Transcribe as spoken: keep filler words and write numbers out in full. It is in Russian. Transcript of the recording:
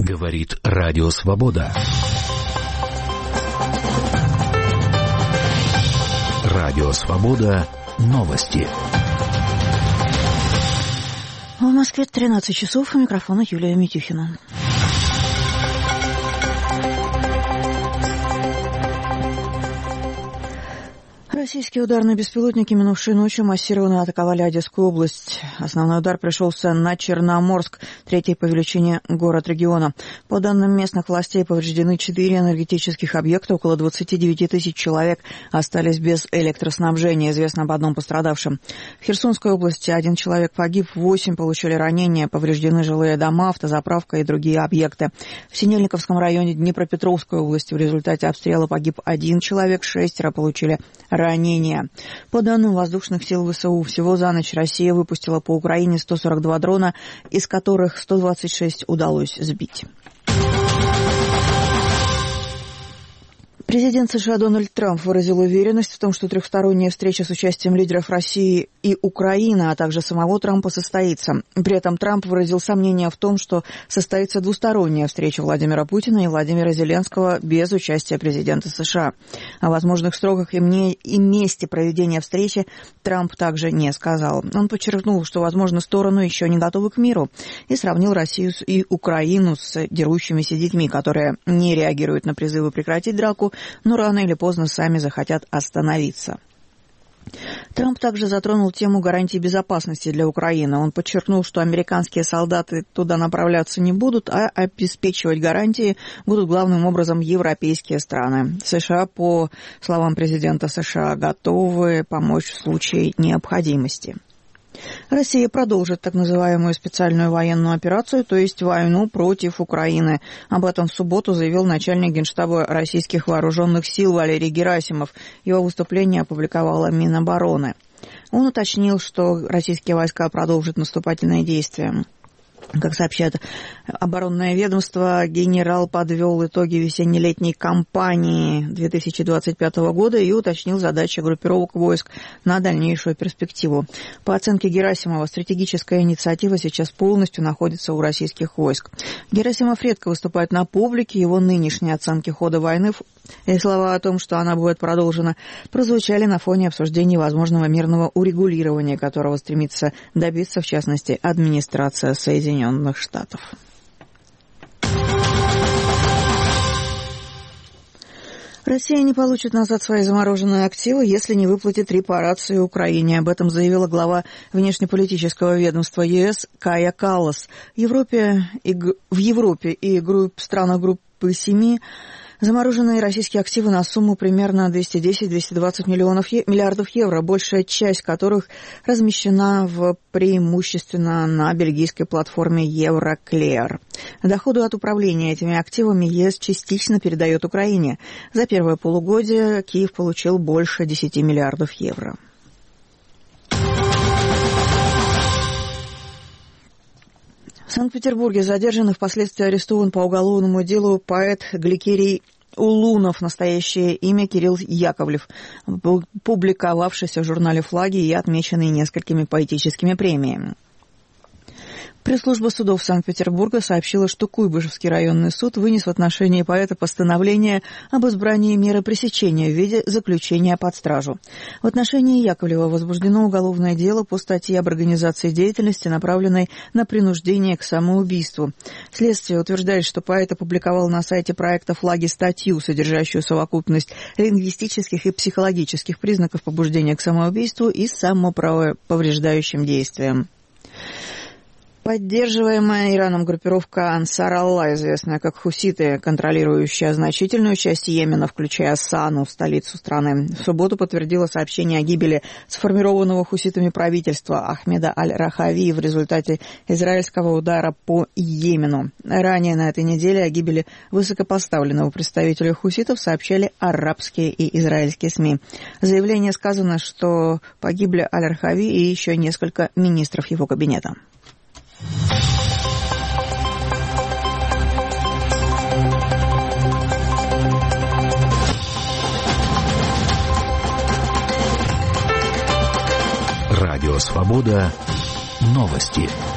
Говорит Радио Свобода. Радио Свобода. Новости. В Москве тринадцать часов. У микрофона Юлия Митюхина. Российские ударные беспилотники минувшей ночью массированно атаковали Одесскую область. Основной удар пришелся на Черноморск, третий по величине город региона. По данным местных властей, повреждены четыре энергетических объекта, около двадцати девяти тысяч человек остались без электроснабжения. Известно об одном пострадавшем. В Херсонской области один человек погиб, восемь получили ранения, повреждены жилые дома, автозаправка и другие объекты. В Синельниковском районе Днепропетровской области в результате обстрела погиб один человек, шестеро получили ранения. Ранения. По данным воздушных сил ВСУ, всего за ночь Россия выпустила по Украине сто сорок два дрона, из которых сто двадцать шесть удалось сбить. Президент США Дональд Трамп выразил уверенность в том, что трехсторонняя встреча с участием лидеров России и Украины, а также самого Трампа, состоится. При этом Трамп выразил сомнение в том, что состоится двусторонняя встреча Владимира Путина и Владимира Зеленского без участия президента США. О возможных сроках и, мне, и месте проведения встречи Трамп также не сказал. Он подчеркнул, что, возможно, стороны еще не готовы к миру, и сравнил Россию и Украину с дерущимися детьми, которые не реагируют на призывы прекратить драку, но рано или поздно сами захотят остановиться. Трамп также затронул тему гарантий безопасности для Украины. Он подчеркнул, что американские солдаты туда направляться не будут, а обеспечивать гарантии будут главным образом европейские страны. США, по словам президента США, готовы помочь в случае необходимости. Россия продолжит так называемую специальную военную операцию, то есть войну против Украины. Об этом в субботу заявил начальник Генштаба российских вооруженных сил Валерий Герасимов. Его выступление опубликовало Минобороны. Он уточнил, что российские войска продолжат наступательные действия. Как сообщает оборонное ведомство, генерал подвел итоги весенне-летней кампании две тысячи двадцать пятого года и уточнил задачи группировок войск на дальнейшую перспективу. По оценке Герасимова, стратегическая инициатива сейчас полностью находится у российских войск. Герасимов редко выступает на публике, его нынешние оценки хода войны и слова о том, что она будет продолжена, прозвучали на фоне обсуждений возможного мирного урегулирования, которого стремится добиться, в частности, администрация Соединенных Штатов. Россия не получит назад свои замороженные активы, если не выплатит репарации Украине. Об этом заявила глава внешнеполитического ведомства ЕС Кая Каллас. В Европе и, в Европе и групп, странах группы семи замороженные российские активы на сумму примерно двести десять - двести двадцать миллионов е- миллиардов евро, большая часть которых размещена в преимущественно на бельгийской платформе Евроклеер. Доходы от управления этими активами ЕС частично передает Украине. За первое полугодие Киев получил больше десяти миллиардов евро. В Санкт-Петербурге задержан и впоследствии арестован по уголовному делу поэт Гликерий Улунов, настоящее имя Кирилл Яковлев, публиковавшийся в журнале «Флаги» и отмеченный несколькими поэтическими премиями. Пресс-служба судов Санкт-Петербурга сообщила, что Куйбышевский районный суд вынес в отношении поэта постановление об избрании меры пресечения в виде заключения под стражу. В отношении Яковлева возбуждено уголовное дело по статье об организации деятельности, направленной на принуждение к самоубийству. Следствие утверждает, что поэт опубликовал на сайте проекта «Флаги» статью, содержащую совокупность лингвистических и психологических признаков побуждения к самоубийству и самоповреждающим действиям. Поддерживаемая Ираном группировка Ансар Аллах, известная как хуситы, контролирующая значительную часть Йемена, включая Сану, столицу страны, в субботу подтвердила сообщение о гибели сформированного хуситами правительства Ахмеда Аль-Рахави в результате израильского удара по Йемену. Ранее на этой неделе о гибели высокопоставленного представителя хуситов сообщали арабские и израильские СМИ. В заявлении сказано, что погибли Аль-Рахави и еще несколько министров его кабинета. Радио Свобода. Новости.